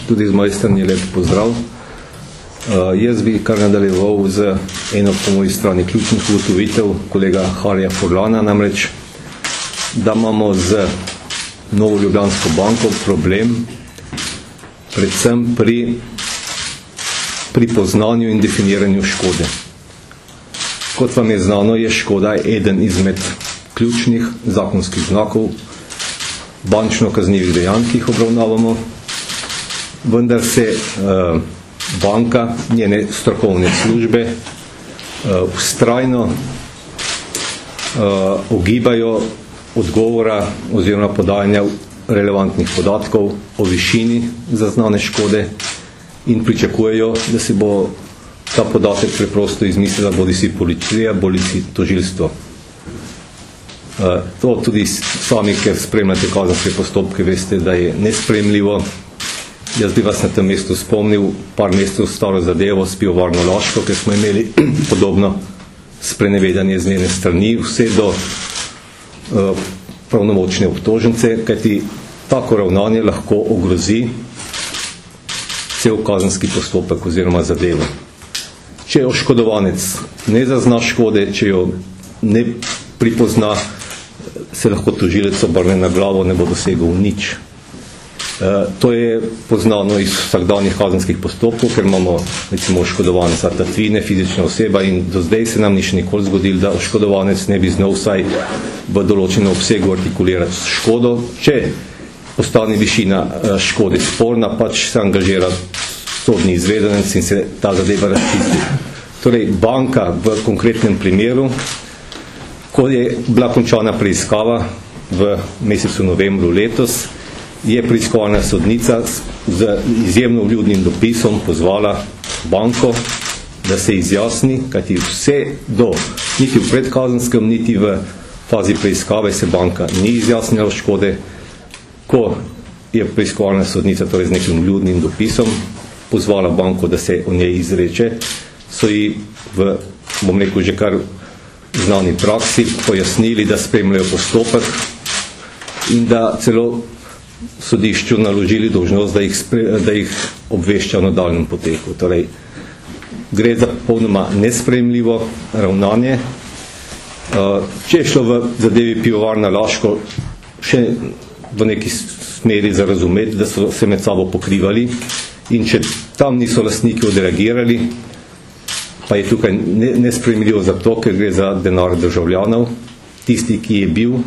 tudi z moje strani lep pozdrav. Jaz bi kar nadaljeval z eno po moji strani ključnih ugotovitev kolega Harija Furlana, namreč, da imamo z Novo Ljubljansko banko problem predvsem pri poznanju in definiranju škode. Kot vam je znano, je škoda eden izmed ključnih zakonskih znakov bančno kaznivih dejanj, ki jih obravnavamo, vendar se banka, njene strokovne službe vztrajno ogibajo odgovora oziroma podajanja relevantnih podatkov o višini zaznane škode in pričakujejo, da si bo ta podatek preprosto izmislila bodisi policija, bodisi tožilstvo. To tudi sami, ker spremljate kazenske postopke, veste, da je nespremljivo. Jaz bi vas na tem mestu spomnil par mesecev staro zadevo s Pivovarno Laško, ker smo imeli podobno sprenevedanje z njene strani, vse do pravnomočne obtožnice, kajti tako ravnanje lahko ogrozi cel kazenski postopek oziroma zadevo. Če oškodovanec ne zazna škode, če jo ne pripozna, se lahko tožilec obrne na glavo, ne bo dosegel nič. To je poznano iz vsakdanjih kazenskih postopkov, ker imamo recimo oškodovanca tatvine, fizična oseba in do zdaj se nam ni še nikoli zgodilo, da oškodovanec ne bi znal vsaj v določenem obsegu artikulirati škodo. Če ostane višina škode sporna, pač se angažira sodni izvedenec in se ta zadeva razčisti. Torej, banka v konkretnem primeru, ko je bila končana preiskava v mesecu novembru letos, je preiskovalna sodnica z izjemno vljudnim dopisom pozvala banko, da se izjasni, kajti vse do, niti v predkazenskem, niti v fazi preiskave se banka ni izjasnila škode. Ko je preiskovalna sodnica torej z nekim vljudnim dopisom pozvala banko, da se o njej izreče, so ji v, bom rekel, že kar znani praksi pojasnili, da spremljajo postopek in da celo sodišču naložili dolžnost, da jih obvešča o nadaljnjem poteku. Torej, gre za popolnoma nesprejemljivo ravnanje. Če je šlo v zadevi Pivovarna Laško še v neki smeri za razumeti, da so se med sabo pokrivali in če tam niso lastniki odreagirali, pa je tukaj nesprejemljivo zato, ker gre za denar državljanov, tisti, ki je bil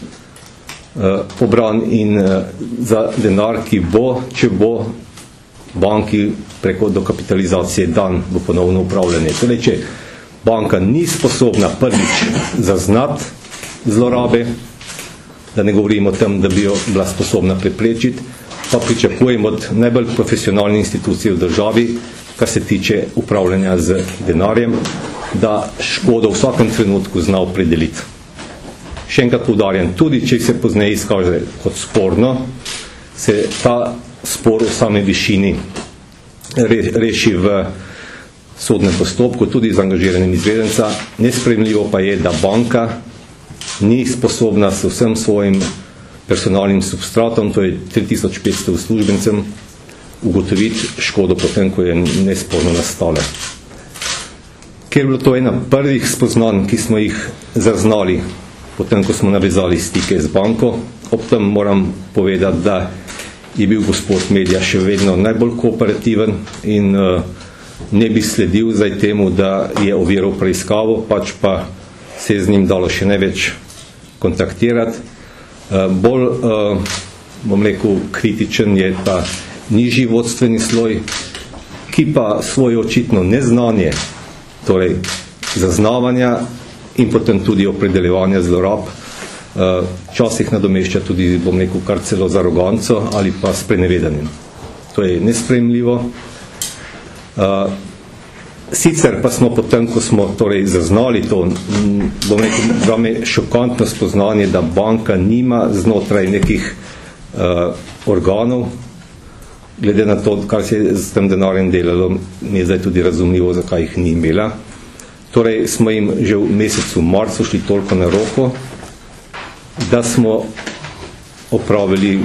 pobran in za denar, ki bo, če bo banki preko dokapitalizacije dan v ponovno upravljanje. Torej, če banka ni sposobna prvič zaznati zlorabe, da ne govorimo o tem, da bi jo bila sposobna preprečiti, pa pričakujem od najbolj profesionalne institucije v državi, kar se tiče upravljanja z denarjem, da škodo v vsakem trenutku zna opredeliti. Še enkrat poudarjam, tudi če se pozneje izkaže kot sporno, se ta spor v same višini reši v sodnem postopku, tudi z angažiranjem izvedenca. Nesprejemljivo pa je, da banka ni sposobna s vsem svojim personalnim substratom, to je 3500 uslužbencem, ugotoviti škodo potem, ko je nesporno nastala. Ker je bilo to ena prvih spoznanj, ki smo jih zaznali, potem, ko smo navezali stike z banko, ob tem moram povedati, da je bil gospod Medja še vedno najbolj kooperativen in ne bi sledil zdaj temu, da je oviral preiskavo, pač pa se je z njim dalo še največ kontaktirati. Bolj, bom rekel, kritičen je ta nižji vodstveni sloj, ki pa svoje očitno neznanje, torej zaznavanja in potem tudi opredeljevanja zlorab, včasih nadomešča tudi, bom rekel, kar celo z aroganco ali pa s sprenevedanjem. To je nesprejemljivo. Sicer pa smo potem, ko smo torej zaznali to, bom rekel, zame šokantno spoznanje, da banka nima znotraj nekih organov, glede na to, kar se je s tem denarjem delalo, mi je zdaj tudi razumljivo, zakaj jih ni imela. Torej smo jim že v mesecu marcu šli toliko na roko, da smo opravili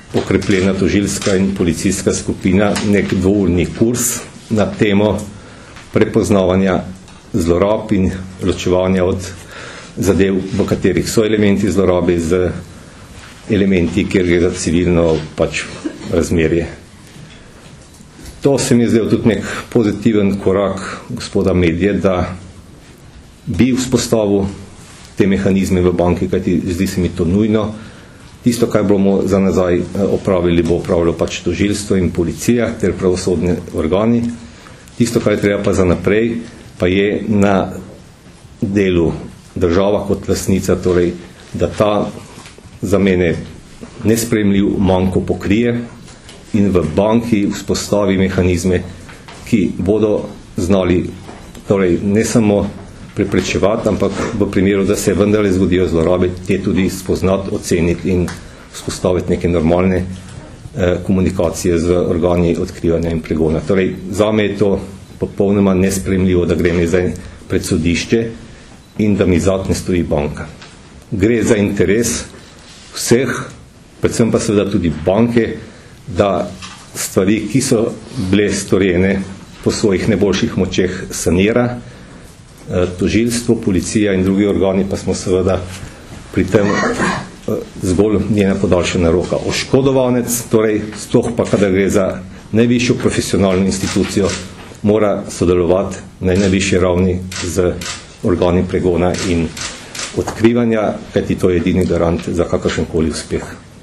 okrepljena tožilska in policijska skupina nek dvourni kurs na temo prepoznavanja zlorab in ločevanja od zadev, v katerih so elementi zlorabe z elementi, kjer gre za civilno razmerje. To se mi je zdel tudi nek pozitiven korak gospoda Medje, da bi vzpostavil te mehanizme v banki, kajti zdi se mi to nujno. Tisto, kar bomo za nazaj opravili, bo opravilo tožilstvo in policija ter pravosodni organi. Tisto, kar je treba pa za naprej, pa je na delu država kot lastnica, torej, da ta za mene nesprejemljiv manko pokrije in v banki vzpostavi mehanizme, ki bodo znali, torej, ne samo preprečevati, ampak v primeru, da se vendarle zgodijo zlorabe, te tudi spoznati, oceniti in vzpostaviti neke normalne komunikacije z organi odkrivanja in pregona. Torej, zame je to popolnoma nesprejemljivo, da grem zdaj pred sodišče in da mi zad ne stoji banka. Gre za interes vseh, predvsem pa seveda tudi banke, da stvari, ki so bile storjene po svojih najboljših močeh, sanira. Tožilstvo, policija in drugi organi pa smo seveda pri tem zgolj njena podaljšana roka. Oškodovanec, torej sploh pa, kadar gre za najvišjo profesionalno institucijo, mora sodelovati na najvišji ravni z organi pregona in odkrivanja, kajti to je edini garant za kakršenkoli uspeh.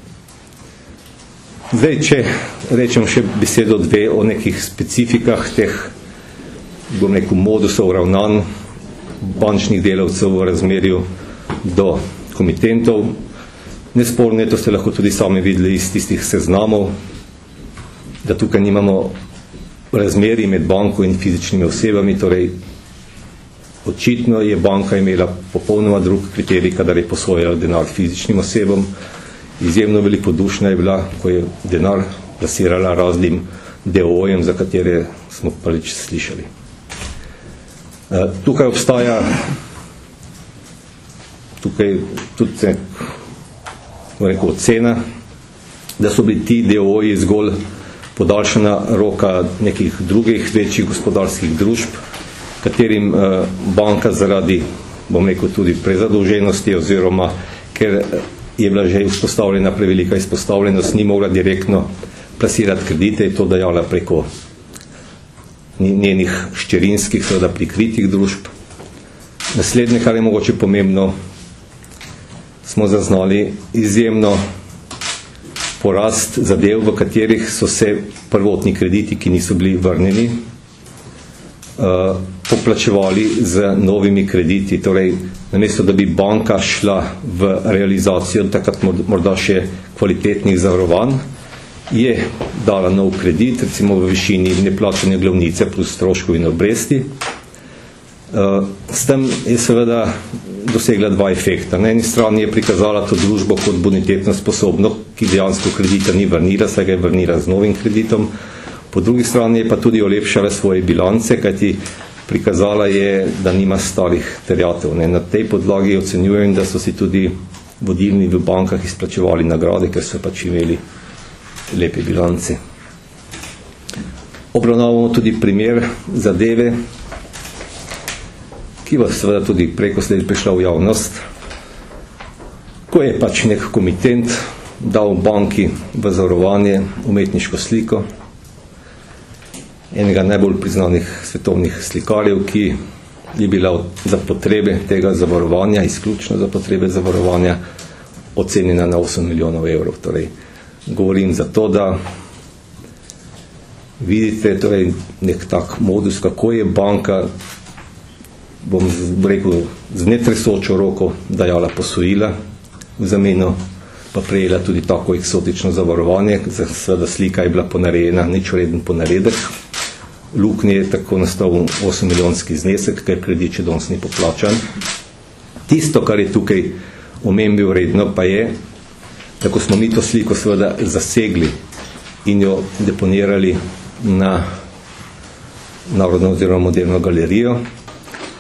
Zdaj, če rečem še besedo dve o nekih specifikah teh, bom rekel, modusov ravnanj bančnih delavcev v razmerju do komitentov. Nesporno je, to ste lahko tudi sami videli iz tistih seznamov, da tukaj nimamo razmerij med banko in fizičnimi osebami, torej očitno je banka imela popolnoma drug kriterij, kadar je posojala denar fizičnim osebam. Izjemno velikodušna je bila, ko je denar plasirala raznim DOO-jem, za katere smo prvič slišali. Tukaj obstaja tudi ocena, da so bili ti DOO-ji zgolj podaljšana roka nekih drugih večjih gospodarskih družb, katerim banka zaradi, bom rekel, tudi prezadolženosti oziroma ker je bila že izpostavljena prevelika izpostavljenost, ni mogla direktno plasirati kredite, je to dajala preko njenih hčerinskih, seveda prikritih družb. Naslednje, kar je mogoče pomembno, smo zaznali izjemno porast zadev, v katerih so se prvotni krediti, ki niso bili vrnjeni, poplačevali z novimi krediti. Torej, namesto da bi banka šla v realizacijo takrat morda še kvalitetnih zavarovanj, je dala nov kredit, recimo v višini neplačane glavnice plus stroškov in obresti. S tem je seveda dosegla dva efekta. Na eni strani je prikazala to družbo kot bonitetno sposobno, ki dejansko kredita ni vrnila, saj ga je vrnila z novim kreditom. Po drugi strani je pa tudi olepšala svoje bilance, kajti prikazala je, da nima starih terjatev. Na tej podlagi ocenjujem, da so si tudi vodilni v bankah izplačevali nagrade, ker so pač imeli lepe bilance. Obravnavamo tudi primer zadeve, ki bo seveda tudi preko sledi prišla v javnost, ko je pač nek komitent dal banki v zavarovanje umetniško sliko enega najbolj priznanih svetovnih slikarjev, ki je bila za potrebe tega zavarovanja, izključno za potrebe zavarovanja, ocenjena na 8 milijonov evrov. Torej, govorim za to, da vidite torej nek tak modus, kako je banka, bom rekel, z netresočo roko dajala posojila, v zameno pa prejela tudi tako eksotično zavarovanje, seveda slika je bila ponarejena, ničvreden ponaredek. Luknje je tako nastal 8 milijonski znesek, ker kredit še danes ni poplačan. Tisto, kar je tukaj omembe vredno, pa je, da ko smo mi to sliko seveda zasegli in jo deponirali na Narodno oziroma Moderno galerijo,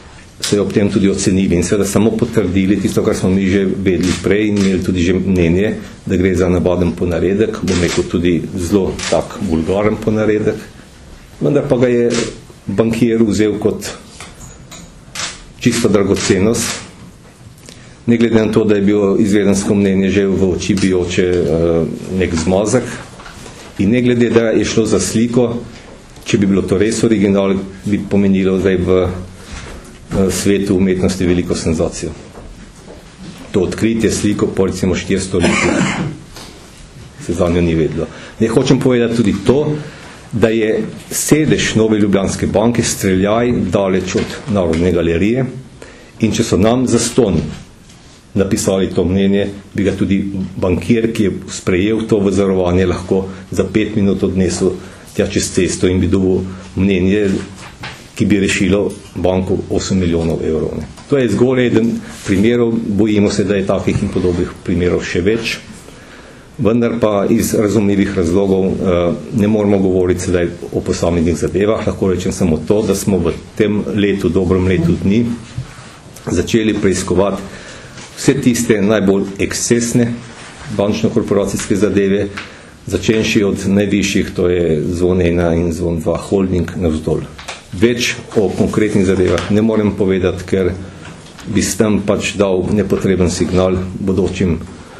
so jo ob tem tudi ocenili in seveda samo potrdili tisto, kar smo mi že vedeli prej in imeli tudi že mnenje, da gre za navaden ponaredek, bom rekel tudi zelo tak vulgaren ponaredek, vendar pa ga je bankir vzel kot čisto dragocenost, ne glede na to, da je bilo izvedensko mnenje že v oči bijoče nek zmazek in ne glede, da je šlo za sliko, če bi bilo to res original, bi pomenilo zdaj v svetu umetnosti veliko senzacijo. To odkritje sliko po recimo 400 letih se za njo ni vedlo. Ne hočem povedati tudi to, da je sedež Nove Ljubljanske banke streljaj daleč od Narodne galerije in če so nam zastonj napisali to mnenje, bi ga tudi bankir, ki je sprejel to v zarovanje, lahko za 5 minut odnesel tja čez cesto in bi dobil mnenje, ki bi rešilo banko 8 milijonov evrov. Ne. To je zgolj eden primerov, bojimo se, da je takih in podobnih primerov še več, vendar pa iz razumljivih razlogov ne moramo govoriti sedaj o posameznih zadevah, lahko rečem samo to, da smo v tem letu, dobrom letu dni, začeli preiskovati vse tiste najbolj ekscesne bančno-korporacijske zadeve, začenši od najvišjih, to je Zvon 1 in Zvon 2 holding navzdol. Več o konkretnih zadevah ne morem povedati, ker bi s tem pač dal nepotreben signal bodočim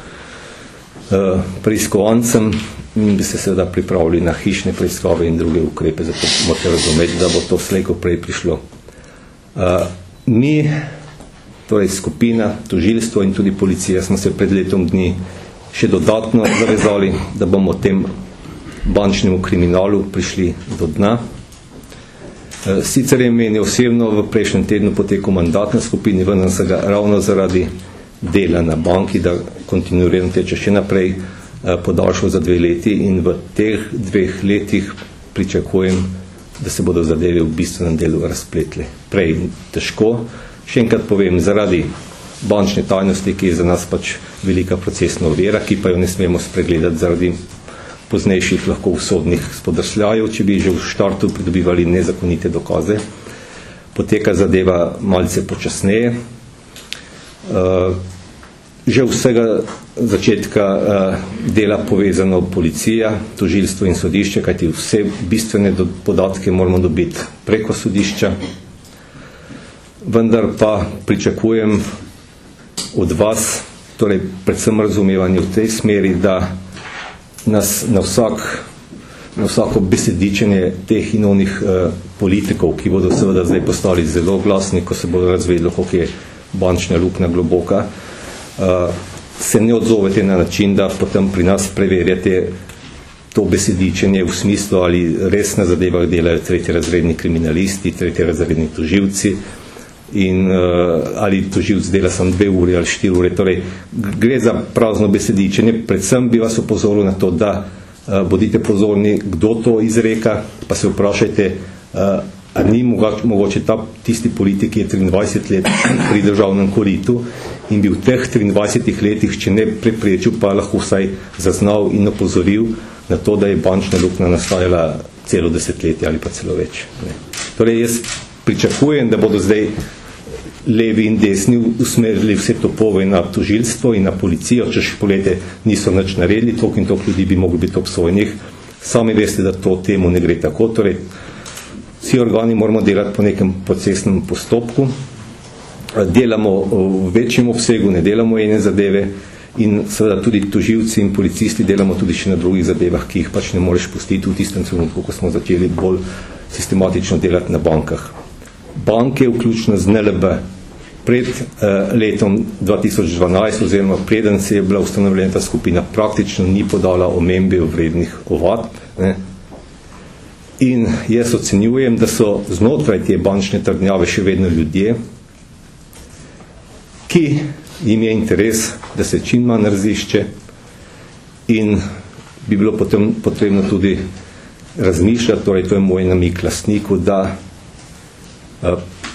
preiskovancem in bi se seveda pripravili na hišne preiskave in druge ukrepe, zato morate razumeti, da bo to slejko prej prišlo. Mi, torej skupina, tožilstvo in tudi policija, smo se pred letom dni še dodatno zavezali, da bomo tem bančnemu kriminalu prišli do dna. Sicer je meni osebno v prejšnjem tednu potekel mandat na skupini, vendar se ga ravno zaradi dela na banki, da kontinuirano teče še naprej, podaljšal za 2 leti in v teh 2 letih pričakujem, da se bodo zadeve v bistvenem delu razpletli. Prej težko, še enkrat povem, zaradi bančne tajnosti, ki je za nas pač velika procesna ovira, ki pa jo ne smemo spregledati zaradi poznejših lahko usodnih spodrsljajev, če bi že v štartu pridobivali nezakonite dokaze. Poteka zadeva malce počasneje. Že vsega začetka dela povezano policija, tožilstvo in sodišče, kajti vse bistvene podatke moramo dobiti preko sodišča. Vendar pa pričakujem od vas, torej predvsem razumevanje v tej smeri, da nas na vsako besedičenje teh in onih politikov, ki bodo seveda zdaj postali zelo glasni, ko se bodo razvedlo, koliko je bančna luknja globoka, se ne odzovete na način, da potem pri nas preverjate to besedičenje v smislu, ali res na zadevah delajo tretjerazredni kriminalisti, tretjerazredni toživci, in ali toživc dela samo 2 ure ali 4 ure. Torej, gre za prazno besedičenje. Predvsem bi vas opozoril na to, da bodite pozorni, kdo to izreka, pa se vprašajte, a ni mogoče tisti politik, ki je 23 let pri državnem koritu in bi v teh 23 letih, če ne preprečil, pa lahko vsaj zaznal in opozoril na to, da je bančna luknja nastajala celo desetletje ali pa celo več. Torej, jaz pričakujem, da bodo zdaj levi in desni usmerili vse topove na tožilstvo in na policijo, češ polete niso nič naredili, toliko in toliko ljudi bi mogli biti obsojenih. Sami veste, da to temu ne gre tako. Torej, vsi organi moramo delati po nekem procesnem postopku. Delamo v večjem obsegu, ne delamo ene zadeve in seveda tudi tožilci in policisti delamo tudi še na drugih zadevah, ki jih pač ne moreš pustiti v tistem trenutku, ko smo začeli bolj sistematično delati na bankah. Banke, vključno z NLB, pred letom 2012 oziroma preden se je bila ustanovljena ta skupina, praktično ni podala omembe vrednih ovadb. In jaz ocenjujem, da so znotraj te bančne trdnjave še vedno ljudje, ki jim je interes, da se čim manj razišče in bi bilo potem potrebno tudi razmišljati, torej to je moj namik lastniku, da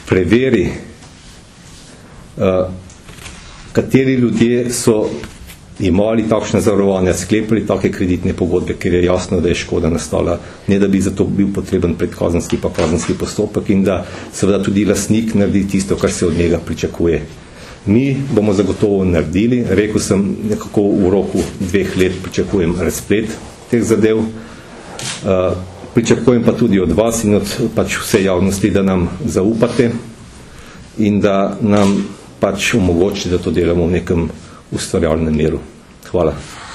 preveri, kateri ljudje so imali takšne zavarovanja, sklepali take kreditne pogodbe, ker je jasno, da je škoda nastala, ne da bi zato bil potreben predkazenski pa kazenski postopek in da seveda tudi lastnik naredi tisto, kar se od njega pričakuje. Mi bomo zagotovo naredili, rekel sem, nekako v roku 2 let pričakujem razplet teh zadev, pričakujem pa tudi od vas in od pač vse javnosti, da nam zaupate in da nam pač omogočite, da to delamo v nekem ustvarjalnem miru. Hvala.